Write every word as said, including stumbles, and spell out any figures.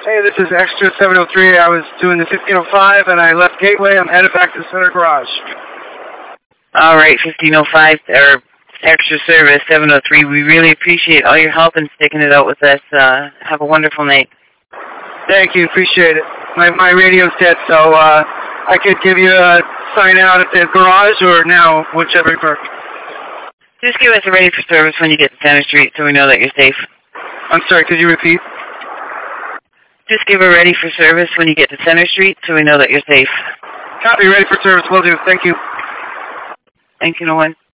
Hey, this is Extra seven oh three. I was doing the fifteen oh five, and I left Gateway. I'm headed back to the Center Garage. All right, fifteen oh five, or Extra Service seven oh three. We really appreciate all your help and sticking it out with us. Uh, have a wonderful night. Thank you. Appreciate it. My my radio's dead, so uh, I could give you a sign out at the garage or now, whichever you prefer. Just give us a ready for service when you get to Center Street so we know that you're safe. I'm sorry, could you repeat? Just give a ready for service when you get to Center Street so we know that you're safe. Copy, ready for service. Will do. Thank you. Thank you, no one.